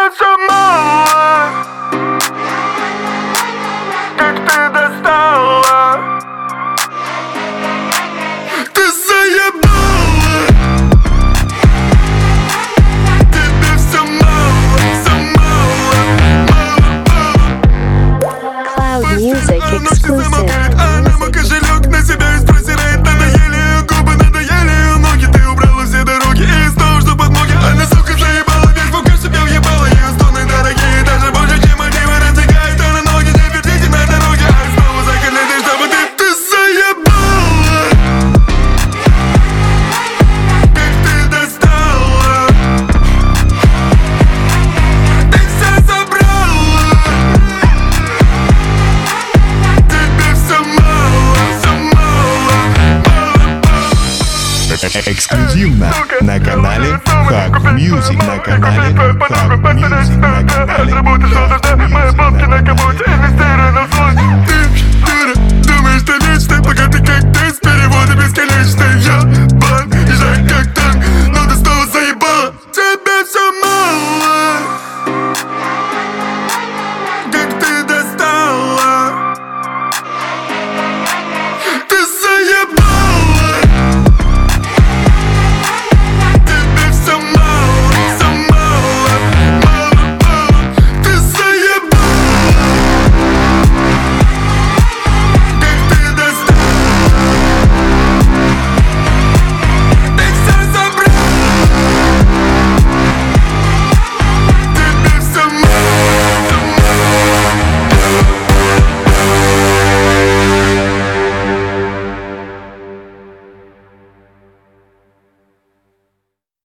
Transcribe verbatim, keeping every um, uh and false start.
тебе все мало, как ты достала. Ты заебала, тебе все мало, все мало, мало. Cloud Music Exclusive. Она мой кошелек на себя и спросирает. Надоели ее губы, надоели ее ноги. Ты убрала все дороги и снова жду подмоги. Она, сука, заебала, весь фокус себя въебала. Ее стоны дорогие, даже больше, чем мотивы. Раздвигает она ноги, не вертите на дороге. А снова за котлеты, чтобы ты, ты заебала, как ты достала. Ты все забрала, тебе все мало, все мало, мало. Эксклюзивно на канале Hack Music, на канале Hack